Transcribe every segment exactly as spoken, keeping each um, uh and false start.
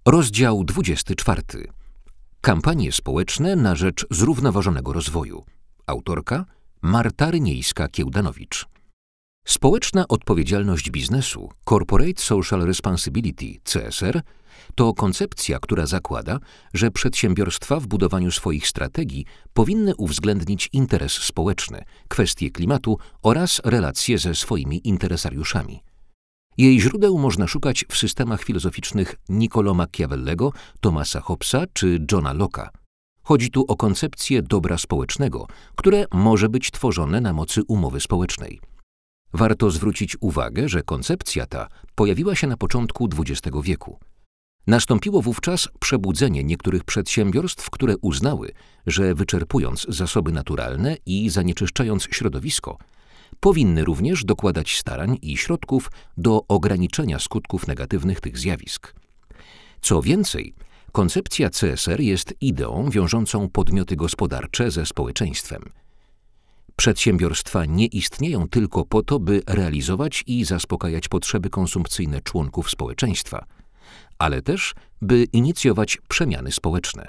Rozdział dwudziesty czwarty. Kampanie społeczne na rzecz zrównoważonego rozwoju. Autorka Marta Ryniejska-Kiełdanowicz. Społeczna odpowiedzialność biznesu, Corporate Social Responsibility, C S R, to koncepcja, która zakłada, że przedsiębiorstwa w budowaniu swoich strategii powinny uwzględnić interes społeczny, kwestie klimatu oraz relacje ze swoimi interesariuszami. Jej źródeł można szukać w systemach filozoficznych Niccolò Machiavellego, Thomasa Hobbesa czy Johna Locke'a. Chodzi tu o koncepcję dobra społecznego, które może być tworzone na mocy umowy społecznej. Warto zwrócić uwagę, że koncepcja ta pojawiła się na początku dwudziestego wieku. Nastąpiło wówczas przebudzenie niektórych przedsiębiorstw, które uznały, że wyczerpując zasoby naturalne i zanieczyszczając środowisko, powinny również dokładać starań i środków do ograniczenia skutków negatywnych tych zjawisk. Co więcej, koncepcja C S R jest ideą wiążącą podmioty gospodarcze ze społeczeństwem. Przedsiębiorstwa nie istnieją tylko po to, by realizować i zaspokajać potrzeby konsumpcyjne członków społeczeństwa, ale też, by inicjować przemiany społeczne.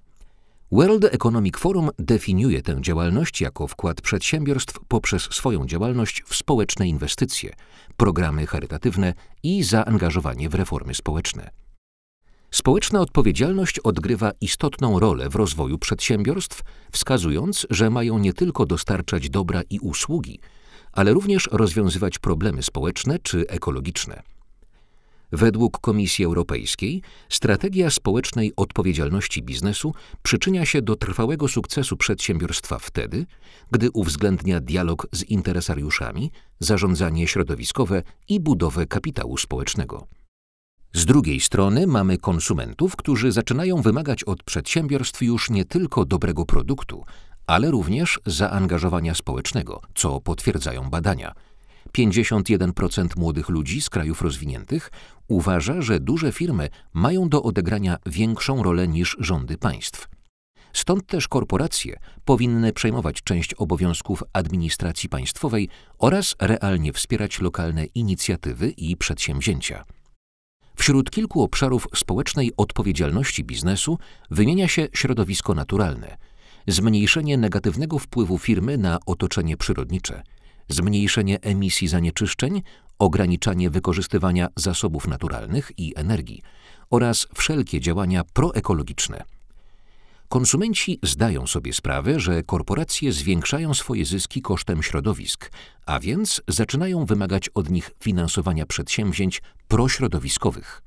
World Economic Forum definiuje tę działalność jako wkład przedsiębiorstw poprzez swoją działalność w społeczne inwestycje, programy charytatywne i zaangażowanie w reformy społeczne. Społeczna odpowiedzialność odgrywa istotną rolę w rozwoju przedsiębiorstw, wskazując, że mają nie tylko dostarczać dobra i usługi, ale również rozwiązywać problemy społeczne czy ekologiczne. Według Komisji Europejskiej strategia społecznej odpowiedzialności biznesu przyczynia się do trwałego sukcesu przedsiębiorstwa wtedy, gdy uwzględnia dialog z interesariuszami, zarządzanie środowiskowe i budowę kapitału społecznego. Z drugiej strony mamy konsumentów, którzy zaczynają wymagać od przedsiębiorstw już nie tylko dobrego produktu, ale również zaangażowania społecznego, co potwierdzają badania. pięćdziesiąt jeden procent młodych ludzi z krajów rozwiniętych uważa, że duże firmy mają do odegrania większą rolę niż rządy państw. Stąd też korporacje powinny przejmować część obowiązków administracji państwowej oraz realnie wspierać lokalne inicjatywy i przedsięwzięcia. Wśród kilku obszarów społecznej odpowiedzialności biznesu wymienia się środowisko naturalne, zmniejszenie negatywnego wpływu firmy na otoczenie przyrodnicze, zmniejszenie emisji zanieczyszczeń, ograniczanie wykorzystywania zasobów naturalnych i energii oraz wszelkie działania proekologiczne. Konsumenci zdają sobie sprawę, że korporacje zwiększają swoje zyski kosztem środowisk, a więc zaczynają wymagać od nich finansowania przedsięwzięć prośrodowiskowych.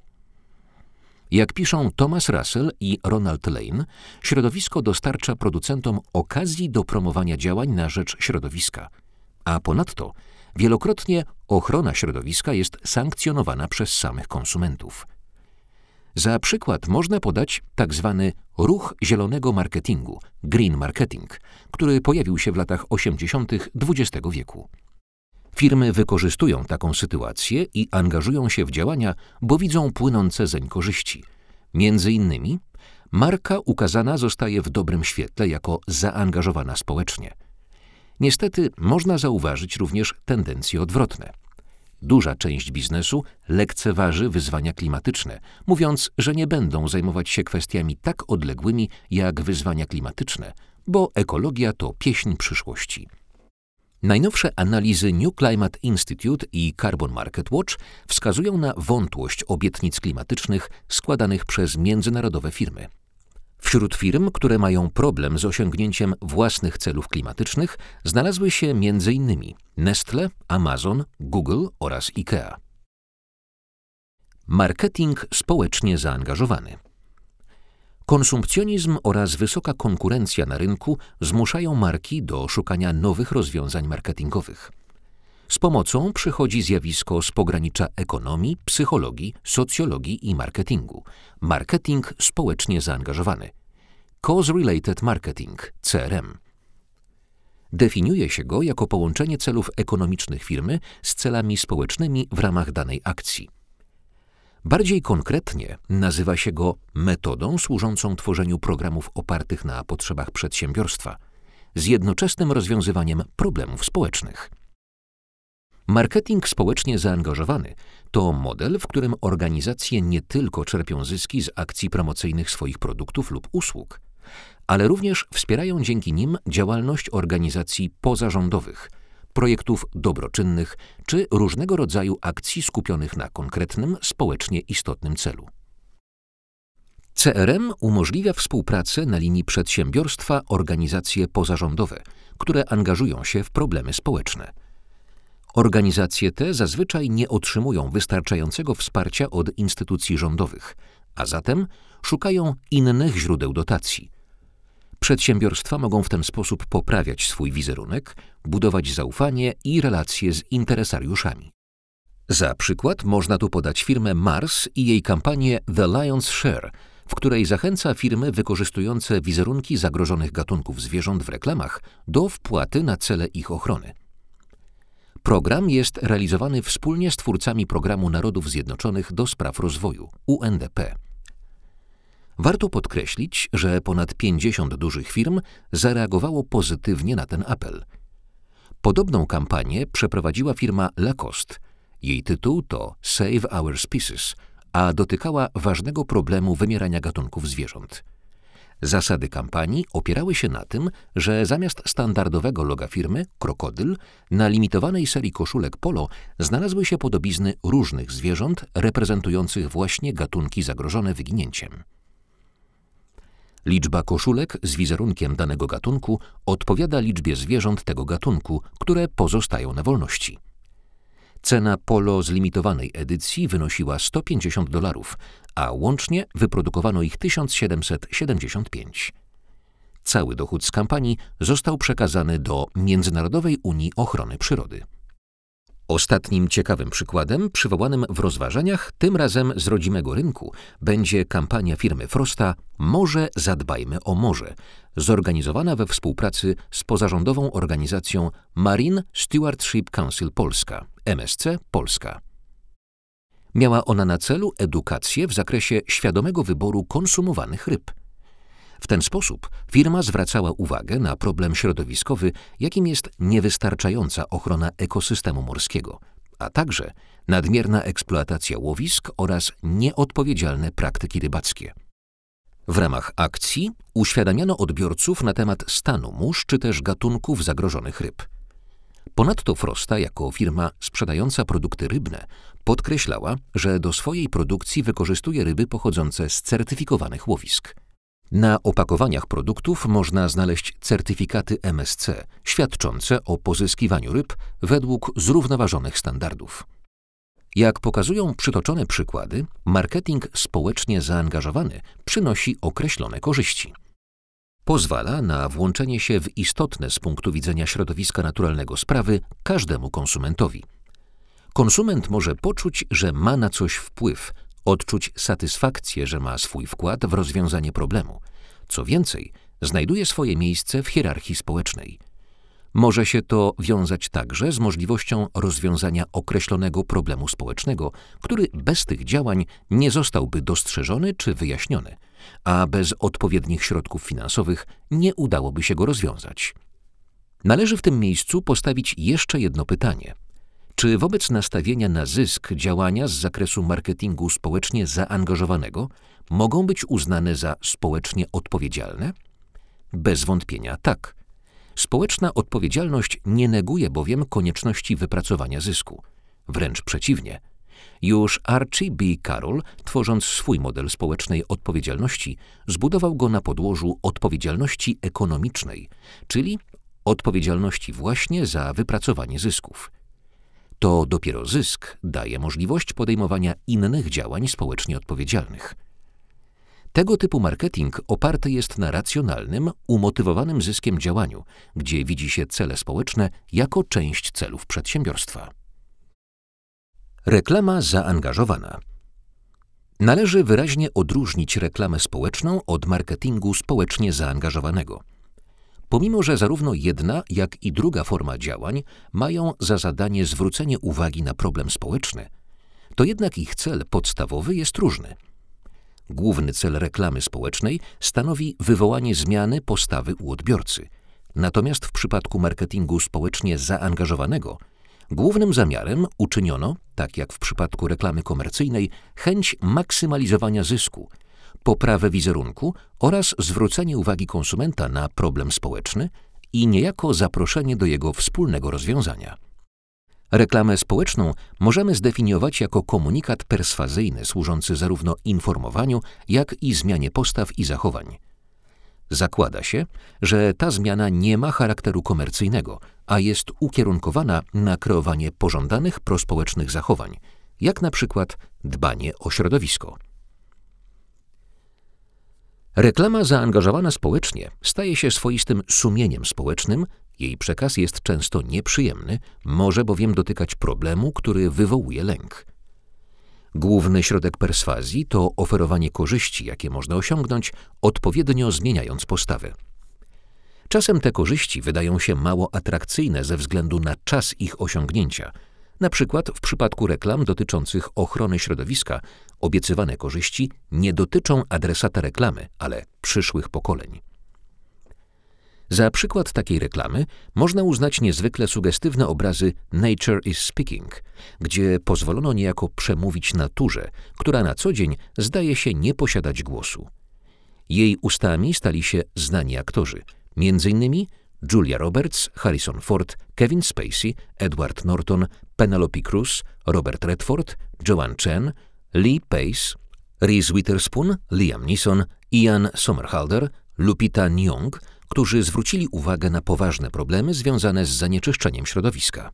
Jak piszą Thomas Russell i Ronald Lane, środowisko dostarcza producentom okazji do promowania działań na rzecz środowiska, a ponadto wielokrotnie ochrona środowiska jest sankcjonowana przez samych konsumentów. Za przykład można podać tzw. ruch zielonego marketingu, green marketing, który pojawił się w latach osiemdziesiątych dwudziestego wieku. Firmy wykorzystują taką sytuację i angażują się w działania, bo widzą płynące zeń korzyści. Między innymi marka ukazana zostaje w dobrym świetle jako zaangażowana społecznie. Niestety można zauważyć również tendencje odwrotne. Duża część biznesu lekceważy wyzwania klimatyczne, mówiąc, że nie będą zajmować się kwestiami tak odległymi jak wyzwania klimatyczne, bo ekologia to pieśń przyszłości. Najnowsze analizy New Climate Institute i Carbon Market Watch wskazują na wątłość obietnic klimatycznych składanych przez międzynarodowe firmy. Wśród firm, które mają problem z osiągnięciem własnych celów klimatycznych, znalazły się między innymi Nestle, Amazon, Google oraz IKEA. Marketing społecznie zaangażowany. Konsumpcjonizm oraz wysoka konkurencja na rynku zmuszają marki do szukania nowych rozwiązań marketingowych. Z pomocą przychodzi zjawisko z pogranicza ekonomii, psychologii, socjologii i marketingu. Marketing społecznie zaangażowany. Cause-Related Marketing, C R M. Definiuje się go jako połączenie celów ekonomicznych firmy z celami społecznymi w ramach danej akcji. Bardziej konkretnie nazywa się go metodą służącą tworzeniu programów opartych na potrzebach przedsiębiorstwa, z jednoczesnym rozwiązywaniem problemów społecznych. Marketing społecznie zaangażowany to model, w którym organizacje nie tylko czerpią zyski z akcji promocyjnych swoich produktów lub usług, ale również wspierają dzięki nim działalność organizacji pozarządowych, projektów dobroczynnych czy różnego rodzaju akcji skupionych na konkretnym, społecznie istotnym celu. C R M umożliwia współpracę na linii przedsiębiorstwa-organizacje pozarządowe, które angażują się w problemy społeczne. Organizacje te zazwyczaj nie otrzymują wystarczającego wsparcia od instytucji rządowych, a zatem szukają innych źródeł dotacji. Przedsiębiorstwa mogą w ten sposób poprawiać swój wizerunek, budować zaufanie i relacje z interesariuszami. Za przykład można tu podać firmę Mars i jej kampanię The Lion's Share, w której zachęca firmy wykorzystujące wizerunki zagrożonych gatunków zwierząt w reklamach do wpłaty na cele ich ochrony. Program jest realizowany wspólnie z twórcami Programu Narodów Zjednoczonych do Spraw Rozwoju U N D P. Warto podkreślić, że ponad pięćdziesiąt dużych firm zareagowało pozytywnie na ten apel. Podobną kampanię przeprowadziła firma Lacoste. Jej tytuł to Save Our Species, a dotykała ważnego problemu wymierania gatunków zwierząt. Zasady kampanii opierały się na tym, że zamiast standardowego loga firmy, krokodyl, na limitowanej serii koszulek polo znalazły się podobizny różnych zwierząt reprezentujących właśnie gatunki zagrożone wyginięciem. Liczba koszulek z wizerunkiem danego gatunku odpowiada liczbie zwierząt tego gatunku, które pozostają na wolności. Cena polo z limitowanej edycji wynosiła sto pięćdziesiąt dolarów, a łącznie wyprodukowano ich tysiąc siedemset siedemdziesiąt pięć. Cały dochód z kampanii został przekazany do Międzynarodowej Unii Ochrony Przyrody. Ostatnim ciekawym przykładem, przywołanym w rozważaniach, tym razem z rodzimego rynku, będzie kampania firmy Frosta Morze Zadbajmy o Morze, zorganizowana we współpracy z pozarządową organizacją Marine Stewardship Council Polska, M S C Polska. Miała ona na celu edukację w zakresie świadomego wyboru konsumowanych ryb. W ten sposób firma zwracała uwagę na problem środowiskowy, jakim jest niewystarczająca ochrona ekosystemu morskiego, a także nadmierna eksploatacja łowisk oraz nieodpowiedzialne praktyki rybackie. W ramach akcji uświadamiano odbiorców na temat stanu mórz czy też gatunków zagrożonych ryb. Ponadto Frosta, jako firma sprzedająca produkty rybne, podkreślała, że do swojej produkcji wykorzystuje ryby pochodzące z certyfikowanych łowisk. Na opakowaniach produktów można znaleźć certyfikaty M S C, świadczące o pozyskiwaniu ryb według zrównoważonych standardów. Jak pokazują przytoczone przykłady, marketing społecznie zaangażowany przynosi określone korzyści. Pozwala na włączenie się w istotne z punktu widzenia środowiska naturalnego sprawy każdemu konsumentowi. Konsument może poczuć, że ma na coś wpływ, odczuć satysfakcję, że ma swój wkład w rozwiązanie problemu. Co więcej, znajduje swoje miejsce w hierarchii społecznej. Może się to wiązać także z możliwością rozwiązania określonego problemu społecznego, który bez tych działań nie zostałby dostrzeżony czy wyjaśniony, a bez odpowiednich środków finansowych nie udałoby się go rozwiązać. Należy w tym miejscu postawić jeszcze jedno pytanie. Czy wobec nastawienia na zysk działania z zakresu marketingu społecznie zaangażowanego mogą być uznane za społecznie odpowiedzialne? Bez wątpienia tak. Społeczna odpowiedzialność nie neguje bowiem konieczności wypracowania zysku. Wręcz przeciwnie. Już Archie B. Carroll, tworząc swój model społecznej odpowiedzialności, zbudował go na podłożu odpowiedzialności ekonomicznej, czyli odpowiedzialności właśnie za wypracowanie zysków. To dopiero zysk daje możliwość podejmowania innych działań społecznie odpowiedzialnych. Tego typu marketing oparty jest na racjonalnym, umotywowanym zyskiem działaniu, gdzie widzi się cele społeczne jako część celów przedsiębiorstwa. Reklama zaangażowana. Należy wyraźnie odróżnić reklamę społeczną od marketingu społecznie zaangażowanego. Pomimo że zarówno jedna, jak i druga forma działań mają za zadanie zwrócenie uwagi na problem społeczny, to jednak ich cel podstawowy jest różny. Główny cel reklamy społecznej stanowi wywołanie zmiany postawy u odbiorcy, natomiast w przypadku marketingu społecznie zaangażowanego Głównym zamiarem uczyniono, tak jak w przypadku reklamy komercyjnej, chęć maksymalizowania zysku, poprawę wizerunku oraz zwrócenie uwagi konsumenta na problem społeczny i niejako zaproszenie do jego wspólnego rozwiązania. Reklamę społeczną możemy zdefiniować jako komunikat perswazyjny służący zarówno informowaniu, jak i zmianie postaw i zachowań. Zakłada się, że ta zmiana nie ma charakteru komercyjnego, a jest ukierunkowana na kreowanie pożądanych prospołecznych zachowań, jak na przykład dbanie o środowisko. Reklama zaangażowana społecznie staje się swoistym sumieniem społecznym, jej przekaz jest często nieprzyjemny, może bowiem dotykać problemu, który wywołuje lęk. Główny środek perswazji to oferowanie korzyści, jakie można osiągnąć, odpowiednio zmieniając postawę. Czasem te korzyści wydają się mało atrakcyjne ze względu na czas ich osiągnięcia. Na przykład w przypadku reklam dotyczących ochrony środowiska obiecywane korzyści nie dotyczą adresata reklamy, ale przyszłych pokoleń. Za przykład takiej reklamy można uznać niezwykle sugestywne obrazy Nature is Speaking, gdzie pozwolono niejako przemówić naturze, która na co dzień zdaje się nie posiadać głosu. Jej ustami stali się znani aktorzy, między innymi Julia Roberts, Harrison Ford, Kevin Spacey, Edward Norton, Penelope Cruz, Robert Redford, Joanne Chen, Lee Pace, Reese Witherspoon, Liam Neeson, Ian Somerhalder, Lupita Nyong, którzy zwrócili uwagę na poważne problemy związane z zanieczyszczeniem środowiska.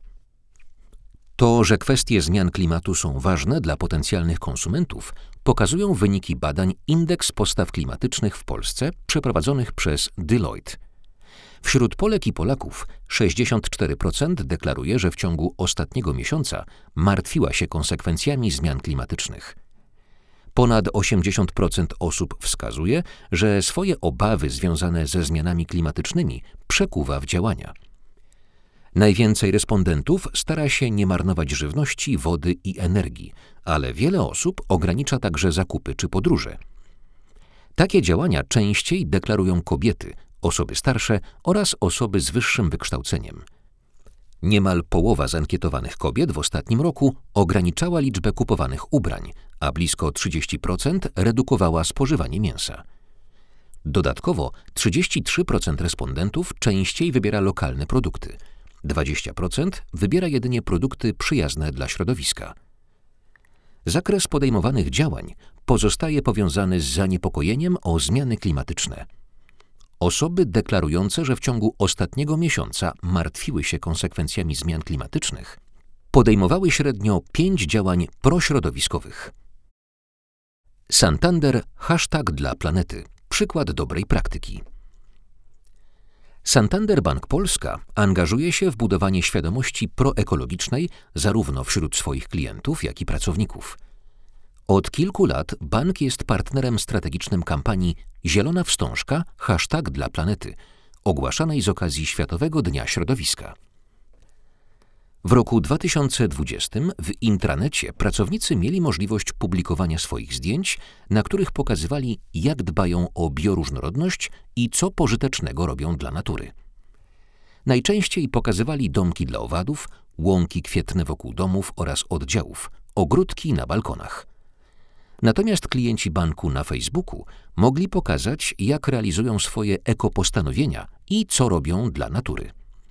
To, że kwestie zmian klimatu są ważne dla potencjalnych konsumentów, pokazują wyniki badań Indeks Postaw Klimatycznych w Polsce przeprowadzonych przez Deloitte. Wśród Polek i Polaków sześćdziesiąt cztery procent deklaruje, że w ciągu ostatniego miesiąca martwiła się konsekwencjami zmian klimatycznych. Ponad osiemdziesiąt procent osób wskazuje, że swoje obawy związane ze zmianami klimatycznymi przekuwa w działania. Najwięcej respondentów stara się nie marnować żywności, wody i energii, ale wiele osób ogranicza także zakupy czy podróże. Takie działania częściej deklarują kobiety, osoby starsze oraz osoby z wyższym wykształceniem. Niemal połowa zankietowanych kobiet w ostatnim roku ograniczała liczbę kupowanych ubrań, a blisko trzydzieści procent redukowała spożywanie mięsa. Dodatkowo trzydzieści trzy procent respondentów częściej wybiera lokalne produkty, dwadzieścia procent wybiera jedynie produkty przyjazne dla środowiska. Zakres podejmowanych działań pozostaje powiązany z zaniepokojeniem o zmiany klimatyczne. Osoby deklarujące, że w ciągu ostatniego miesiąca martwiły się konsekwencjami zmian klimatycznych, podejmowały średnio pięć działań prośrodowiskowych. Santander hashtag dla planety. Przykład dobrej praktyki. Santander Bank Polska angażuje się w budowanie świadomości proekologicznej zarówno wśród swoich klientów, jak i pracowników. Od kilku lat bank jest partnerem strategicznym kampanii Zielona Wstążka hashtag dla planety, ogłaszanej z okazji Światowego Dnia Środowiska. W roku dwa tysiące dwudziestym w intranecie pracownicy mieli możliwość publikowania swoich zdjęć, na których pokazywali, jak dbają o bioróżnorodność i co pożytecznego robią dla natury. Najczęściej pokazywali domki dla owadów, łąki kwietne wokół domów oraz oddziałów, ogródki na balkonach. Natomiast klienci banku na Facebooku mogli pokazać, jak realizują swoje ekopostanowienia i co robią dla natury.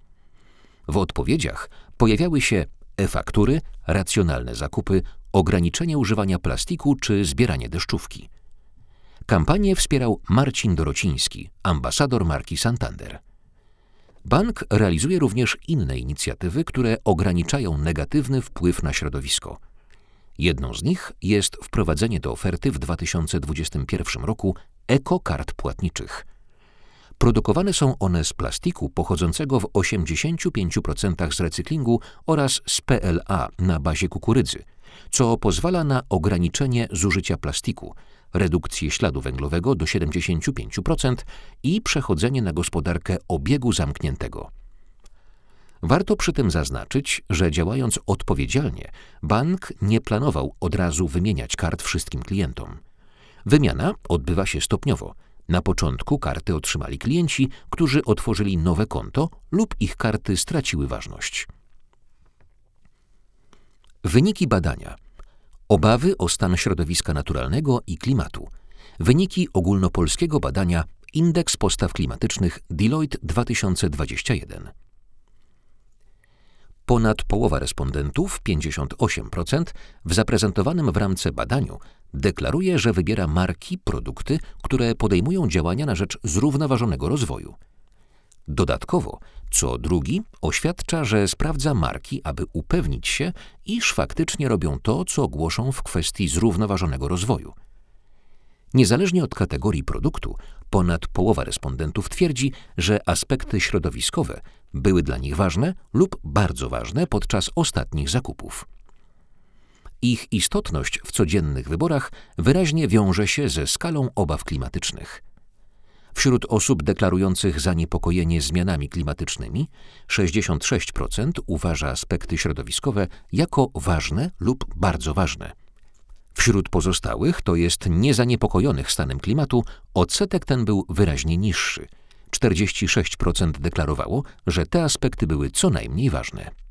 W odpowiedziach pojawiały się e-faktury, racjonalne zakupy, ograniczenie używania plastiku czy zbieranie deszczówki. Kampanię wspierał Marcin Dorociński, ambasador marki Santander. Bank realizuje również inne inicjatywy, które ograniczają negatywny wpływ na środowisko. Jedną z nich jest wprowadzenie do oferty w dwa tysiące dwudziestym pierwszym roku ekokart płatniczych. Produkowane są one z plastiku pochodzącego w osiemdziesięciu pięciu procentach z recyklingu oraz z P L A na bazie kukurydzy, co pozwala na ograniczenie zużycia plastiku, redukcję śladu węglowego do siedemdziesięciu pięciu procent i przechodzenie na gospodarkę obiegu zamkniętego. Warto przy tym zaznaczyć, że działając odpowiedzialnie, bank nie planował od razu wymieniać kart wszystkim klientom. Wymiana odbywa się stopniowo. Na początku karty otrzymali klienci, którzy otworzyli nowe konto lub ich karty straciły ważność. Wyniki badania. Obawy o stan środowiska naturalnego i klimatu. Wyniki ogólnopolskiego badania Indeks Postaw Klimatycznych Deloitte dwa tysiące dwadzieścia jeden. Ponad połowa respondentów, pięćdziesiąt osiem procent, w zaprezentowanym w ramce badaniu deklaruje, że wybiera marki, produkty, które podejmują działania na rzecz zrównoważonego rozwoju. Dodatkowo, co drugi oświadcza, że sprawdza marki, aby upewnić się, iż faktycznie robią to, co głoszą w kwestii zrównoważonego rozwoju. Niezależnie od kategorii produktu, ponad połowa respondentów twierdzi, że aspekty środowiskowe były dla nich ważne lub bardzo ważne podczas ostatnich zakupów. Ich istotność w codziennych wyborach wyraźnie wiąże się ze skalą obaw klimatycznych. Wśród osób deklarujących zaniepokojenie zmianami klimatycznymi sześćdziesiąt sześć procent uważa aspekty środowiskowe jako ważne lub bardzo ważne. Wśród pozostałych, to jest niezaniepokojonych stanem klimatu, odsetek ten był wyraźnie niższy. czterdzieści sześć procent deklarowało, że te aspekty były co najmniej ważne.